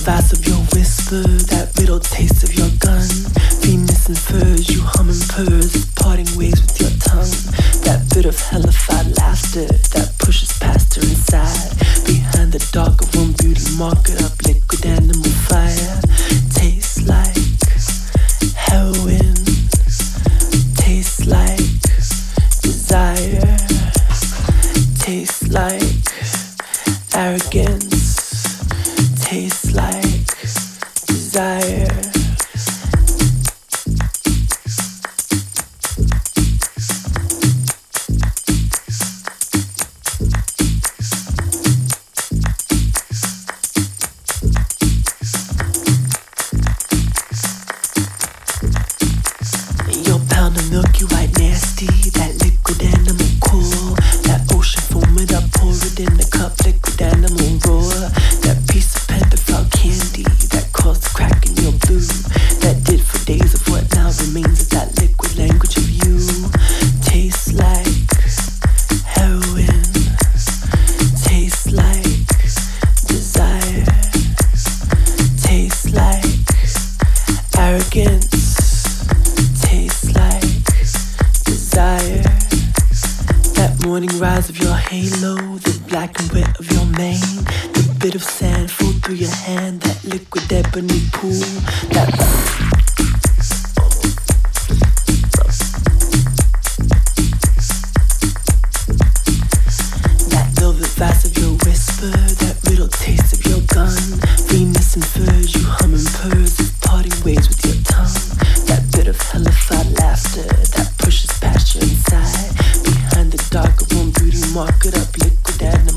fast of your whisper, that riddle taste of your gun. Venus and furs, you hum and purrs, parting ways with your tongue. That bit of hellified laughter that pushes past her inside. Behind the darker one beauty market up liquid animal fire. Tastes like heroin, tastes like desire, tastes like arrogance, tastes like desire. Your pound of milky white nasty, that liquid animal cool, that ocean foam it up, pour it in the cup, liquid animal roar. That piece of panther felt candy that caused the crack in your blue, that did for days of what now remains of that liquid language of you. Tastes like heroin, tastes like desire, tastes like arrogance, tastes like desire. That morning rise of your halo, the black and wet of your mane, the bit of sand fall through your hand, that liquid ebony pool, that velvet vase of your whisper, that riddle taste of your gun. Venus and furs, you hum and purrs, parting ways with your tongue. That bit of hellified laughter that pushes past you inside. Behind the darker one beauty market up liquid animal